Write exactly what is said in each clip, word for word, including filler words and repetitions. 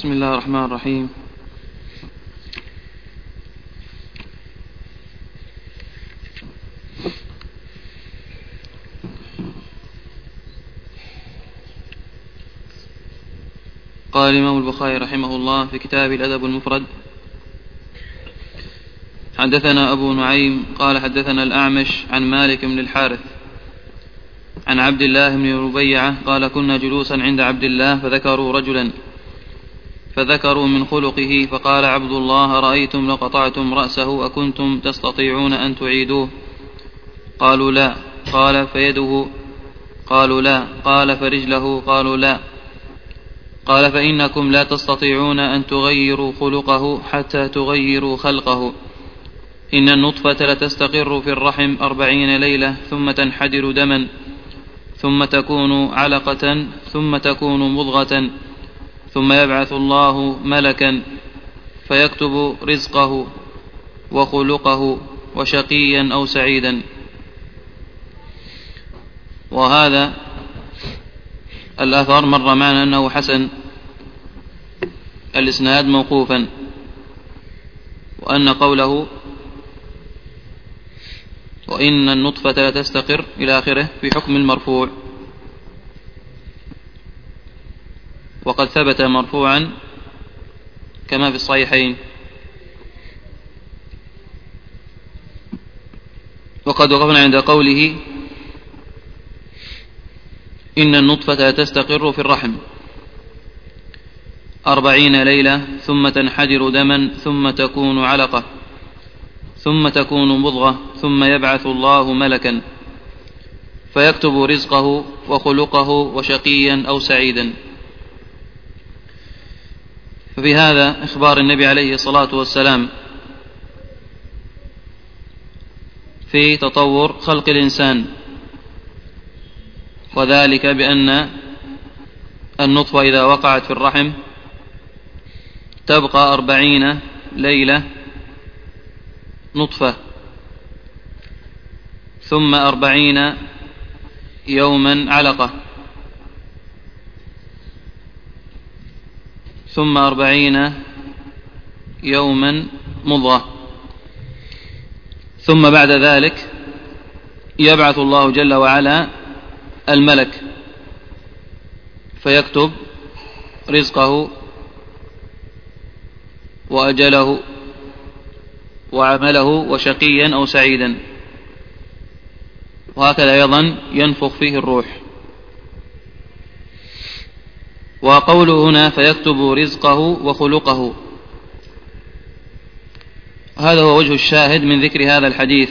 بسم الله الرحمن الرحيم. قال الإمام البخاري رحمه الله في كتاب الأدب المفرد: حدثنا أبو نعيم قال حدثنا الأعمش عن مالك بن الحارث عن عبد الله بن ربيعة قال: كنا جلوسا عند عبد الله فذكروا رجلا فذكروا من خلقه، فقال عبد الله: رأيتم لقطعتم رأسه أكنتم تستطيعون أن تعيدوه؟ قالوا لا. قال: فيده؟ قالوا لا. قال: فرجله؟ قالوا لا. قال: فإنكم لا تستطيعون أن تغيروا خلقه حتى تغيروا خلقه. إن النطفة لتستقر في الرحم أربعين ليلة ثم تنحدر دما ثم تكون علقة ثم تكون مضغة ثم يبعث الله ملكا فيكتب رزقه وخلقه وشقيا أو سعيدا. وهذا الأثر مر معنا أنه حسن الإسناد موقوفا، وأن قوله وإن النطفة لا تستقر إلى آخره في حكم المرفوع، وقد ثبت مرفوعا كما في الصحيحين. وقد وقفنا عند قوله إن النطفة لا تستقر في الرحم أربعين ليلة ثم تنحدر دما ثم تكون علقة ثم تكون مضغة ثم يبعث الله ملكا فيكتب رزقه وخلقه وشقيا أو سعيدا. ففي هذا إخبار النبي عليه الصلاة والسلام في تطور خلق الإنسان، وذلك بأن النطفة إذا وقعت في الرحم تبقى أربعين ليلة نطفة، ثم أربعين يوما علقة، ثم أربعين يوما مضغة، ثم بعد ذلك يبعث الله جل وعلا الملك فيكتب رزقه وأجله وعمله وشقيا أو سعيدا، وهكذا أيضا ينفخ فيه الروح. وقوله هنا فيكتب رزقه وخلقه، هذا هو وجه الشاهد من ذكر هذا الحديث،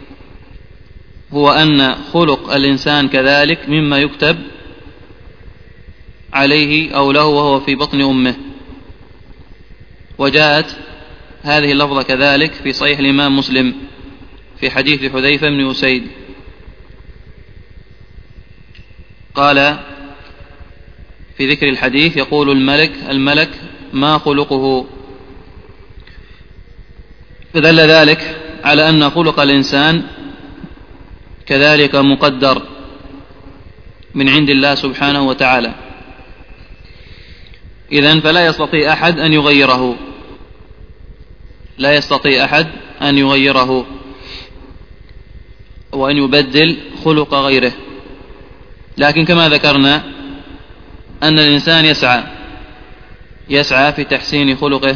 هو أن خلق الإنسان كذلك مما يكتب عليه أو له وهو في بطن أمه. وجاءت هذه اللفظة كذلك في صحيح الإمام مسلم في حديث حذيفة بن أسيد، قال في ذكر الحديث يقول الملك الملك ما خلقه، فدل ذلك على أن خلق الإنسان كذلك مقدر من عند الله سبحانه وتعالى، إذن فلا يستطيع أحد أن يغيره، لا يستطيع أحد أن يغيره وأن يبدل خلق غيره. لكن كما ذكرنا أن الإنسان يسعى يسعى في تحسين خلقه،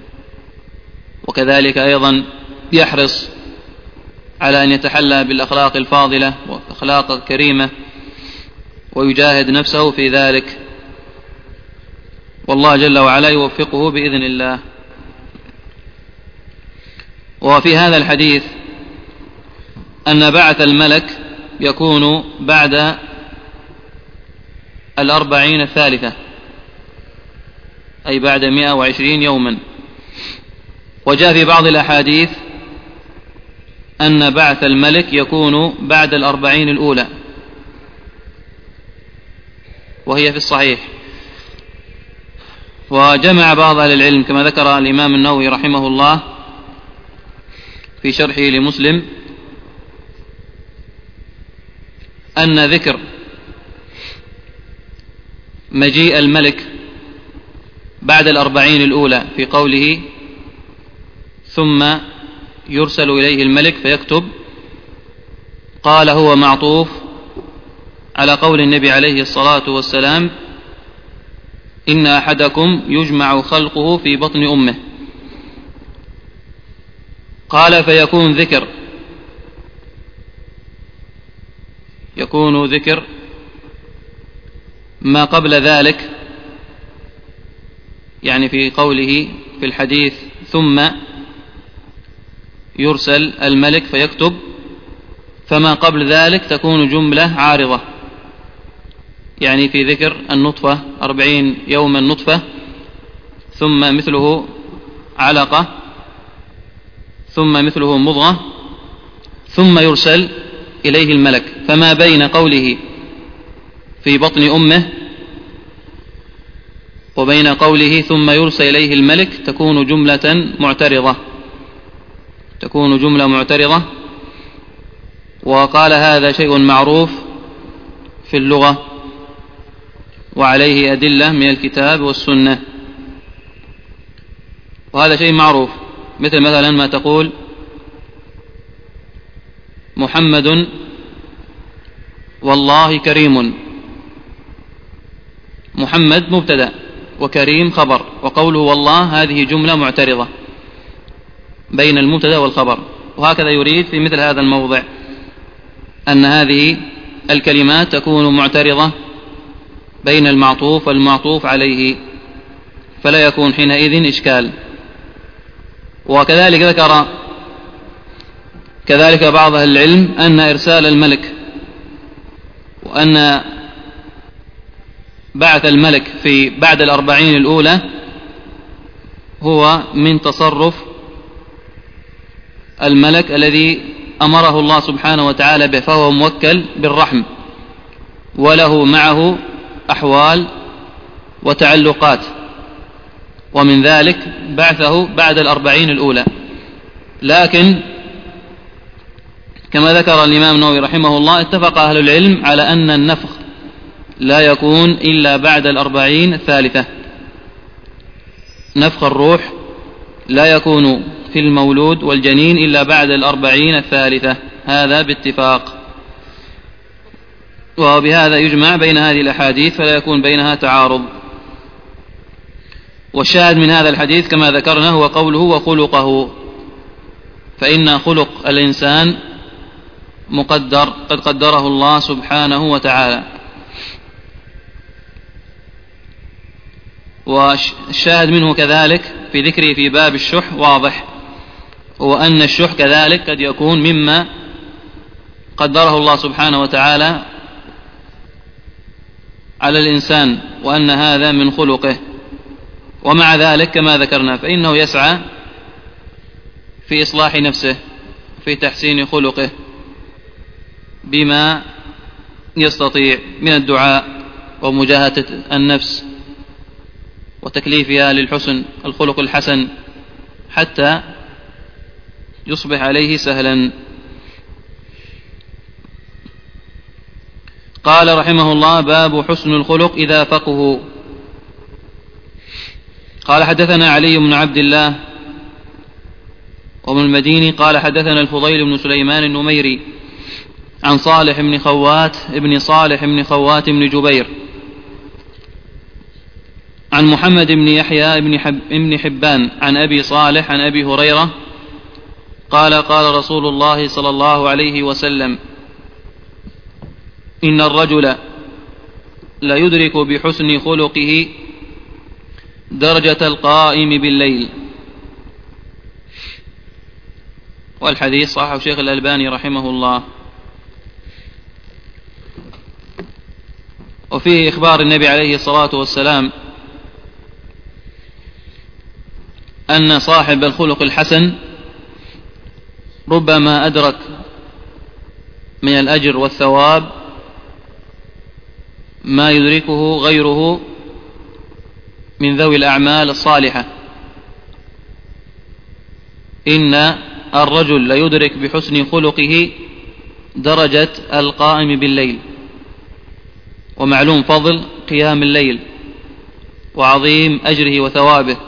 وكذلك أيضا يحرص على أن يتحلى بالأخلاق الفاضلة والأخلاق الكريمة ويجاهد نفسه في ذلك، والله جل وعلا يوفقه بإذن الله. وفي هذا الحديث أن بعث الملك يكون بعد الأربعين الثالثة، أي بعد مئة وعشرين يوما. وجاء في بعض الأحاديث أن بعث الملك يكون بعد الأربعين الأولى، وهي في الصحيح. وجمع بعض أهل العلم كما ذكر الإمام النووي رحمه الله في شرحه لمسلم أن ذكر مجيء الملك بعد الأربعين الأولى في قوله ثم يرسل إليه الملك فيكتب، قال هو معطوف على قول النبي عليه الصلاة والسلام إن أحدكم يجمع خلقه في بطن أمه. قال فيكون ذكر يكون ذكر ما قبل ذلك، يعني في قوله في الحديث ثم يرسل الملك فيكتب، فما قبل ذلك تكون جملة عارضة، يعني في ذكر النطفة أربعين يوما نطفة، ثم مثله علقة، ثم مثله مضغة، ثم يرسل إليه الملك. فما بين قوله في بطن أمه وبين قوله ثم يرسل إليه الملك تكون جملة معترضة تكون جملة معترضة وقال هذا شيء معروف في اللغة وعليه أدلة من الكتاب والسنة، وهذا شيء معروف، مثل مثلا ما تقول محمد والله كريم، محمد مبتدأ وكريم خبر، وقوله والله هذه جملة معترضة بين المبتدأ والخبر. وهكذا يريد في مثل هذا الموضع أن هذه الكلمات تكون معترضة بين المعطوف والمعطوف عليه، فلا يكون حينئذ إشكال. وكذلك ذكر كذلك بعض أهل العلم أن إرسال الملك وأن بعث الملك في بعد الأربعين الأولى هو من تصرف الملك الذي أمره الله سبحانه وتعالى به، فهو موكل بالرحم وله معه أحوال وتعلقات، ومن ذلك بعثه بعد الأربعين الأولى. لكن كما ذكر الإمام النووي رحمه الله اتفق أهل العلم على أن النفخ لا يكون إلا بعد الأربعين الثالثة، نفخ الروح لا يكون في المولود والجنين إلا بعد الأربعين الثالثة، هذا باتفاق. وبهذا يجمع بين هذه الأحاديث فلا يكون بينها تعارض. والشاهد من هذا الحديث كما ذكرنا هو قوله وخلقه، فإن خلق الإنسان مقدر قد قدره الله سبحانه وتعالى. والشاهد منه كذلك في ذكره في باب الشح واضح، هو أن الشح كذلك قد يكون مما قدره الله سبحانه وتعالى على الإنسان، وأن هذا من خلقه. ومع ذلك كما ذكرنا فإنه يسعى في إصلاح نفسه في تحسين خلقه بما يستطيع من الدعاء ومجاهدة النفس وتكليفها للحسن الخلق الحسن حتى يصبح عليه سهلا. قال رحمه الله باب حسن الخلق إذا فقه. قال حدثنا علي بن عبد الله وابن المديني قال حدثنا الفضيل بن سليمان النميري عن صالح بن خوات ابن صالح بن خوات بن جبير عن محمد بن يحيى بن, حب بن حبان عن أبي صالح عن أبي هريرة قال قال رسول الله صلى الله عليه وسلم إن الرجل لا يدرك بحسن خلقه درجة القائم بالليل. والحديث صححه شيخ الألباني رحمه الله. وفيه إخبار النبي عليه الصلاة والسلام أن صاحب الخلق الحسن ربما أدرك من الأجر والثواب ما يدركه غيره من ذوي الأعمال الصالحة. إن الرجل ليدرك بحسن خلقه درجة القائم بالليل، ومعلوم فضل قيام الليل وعظيم أجره وثوابه.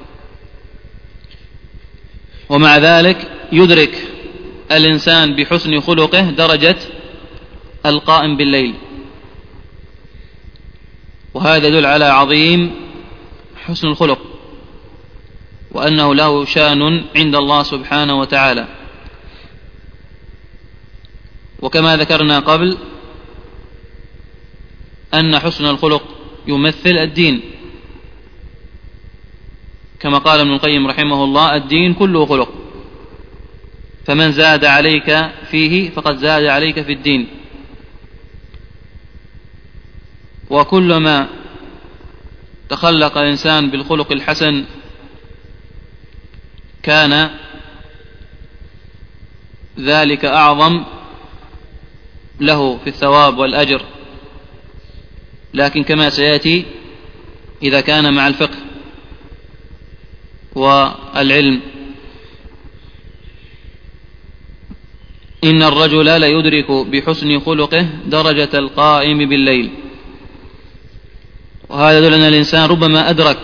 ومع ذلك يدرك الإنسان بحسن خلقه درجة القائم بالليل، وهذا يدل على عظيم حسن الخلق، وأنه له شأن عند الله سبحانه وتعالى. وكما ذكرنا قبل أن حسن الخلق يمثل الدين، كما قال ابن القيم رحمه الله: الدين كله خلق، فمن زاد عليك فيه فقد زاد عليك في الدين. وكلما تخلق الإنسان بالخلق الحسن كان ذلك أعظم له في الثواب والأجر، لكن كما سيأتي إذا كان مع الفقه والعلم. إن الرجل ليدرك بحسن خلقه درجة القائم بالليل. وهذا يدل أن الإنسان ربما أدرك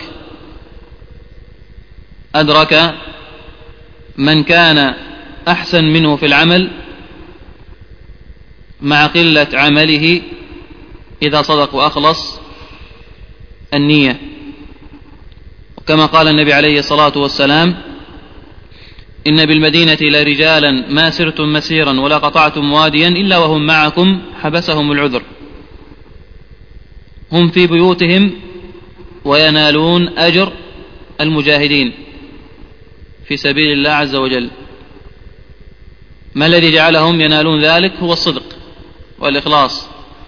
أدرك من كان أحسن منه في العمل مع قلة عمله إذا صدق وأخلص النية. وكما قال النبي عليه الصلاة والسلام: إن بالمدينة لرجالا ما سرتم مسيرا ولا قطعتم واديا إلا وهم معكم حبسهم العذر، هم في بيوتهم وينالون أجر المجاهدين في سبيل الله عز وجل. ما الذي جعلهم ينالون ذلك؟ هو الصدق والإخلاص.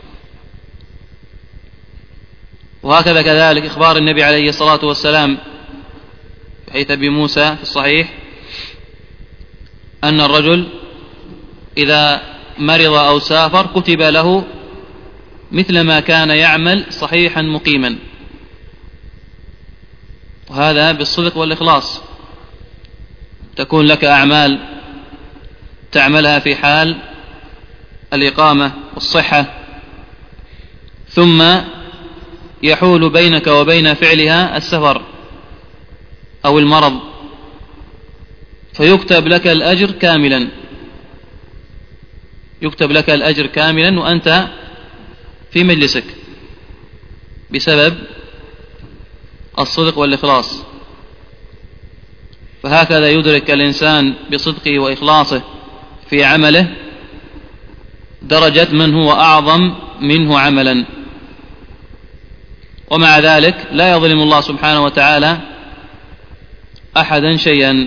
وهكذا كذلك إخبار النبي عليه الصلاة والسلام في حديث أبي موسى في الصحيح أن الرجل إذا مرض أو سافر كتب له مثل ما كان يعمل صحيحا مقيما، وهذا بالصدق والإخلاص. تكون لك أعمال تعملها في حال الإقامة والصحة، ثم يحول بينك وبين فعلها السفر أو المرض، فيكتب لك الأجر كاملا، يكتب لك الأجر كاملا وأنت في مجلسك بسبب الصدق والإخلاص. فهكذا يدرك الإنسان بصدقه وإخلاصه في عمله درجة من هو أعظم منه عملا. ومع ذلك لا يظلم الله سبحانه وتعالى أحدا شيئا.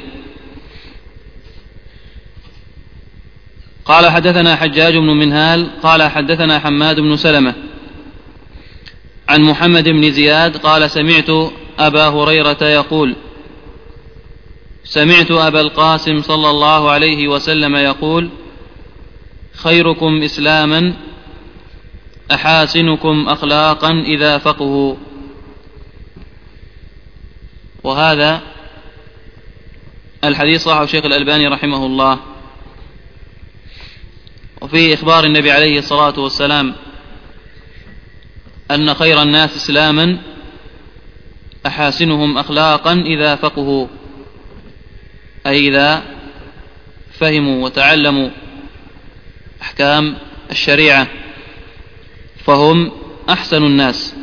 قال: حدثنا حجاج بن منهال قال حدثنا حماد بن سلمة عن محمد بن زياد قال: سمعت أبا هريرة يقول: سمعت أبا القاسم صلى الله عليه وسلم يقول: خيركم إسلاما أحاسنكم أخلاقا إذا فقهوا. وهذا الحديث صححه الشيخ الألباني رحمه الله. وفي إخبار النبي عليه الصلاة والسلام أن خير الناس إسلاما أحاسنهم أخلاقا إذا فقهوا، أي إذا فهموا وتعلموا أحكام الشريعة فهم أحسن الناس.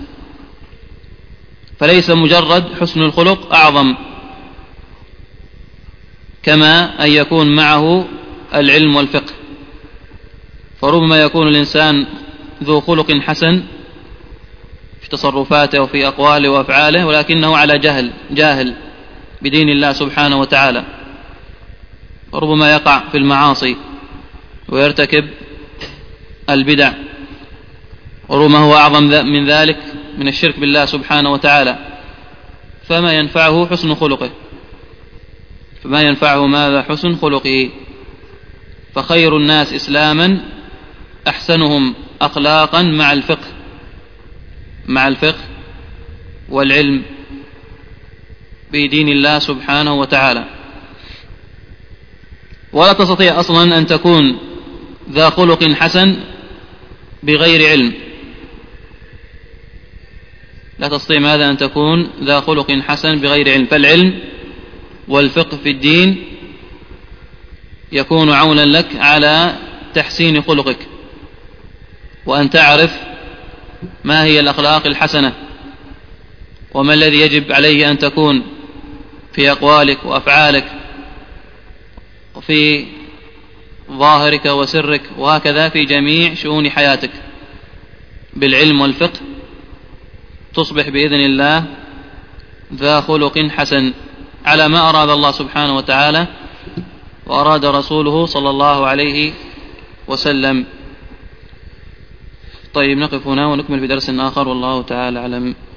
فليس مجرد حسن الخلق أعظم، كما أن يكون معه العلم والفقه. فربما يكون الإنسان ذو خلق حسن في تصرفاته وفي أقواله وأفعاله، ولكنه على جهل جاهل بدين الله سبحانه وتعالى، وربما يقع في المعاصي ويرتكب البدع، وربما هو أعظم من ذلك من الشرك بالله سبحانه وتعالى. فما ينفعه حسن خلقه، فما ينفعه ماذا؟ حسن خلقه. فخير الناس إسلاما أحسنهم أخلاقا مع الفقه مع الفقه والعلم بدين الله سبحانه وتعالى. ولا تستطيع أصلا أن تكون ذا خلق حسن بغير علم، لا تستطيع ماذا أن تكون ذا خلق حسن بغير علم. فالعلم والفقه في الدين يكون عونا لك على تحسين خلقك، وأن تعرف ما هي الأخلاق الحسنة، وما الذي يجب عليه أن تكون في أقوالك وأفعالك وفي ظاهرك وسرك، وهكذا في جميع شؤون حياتك. بالعلم والفقه تصبح بإذن الله ذا خلق حسن على ما أراد الله سبحانه وتعالى وأراد رسوله صلى الله عليه وسلم. طيب، نقف هنا ونكمل في درس آخر، والله تعالى أعلم.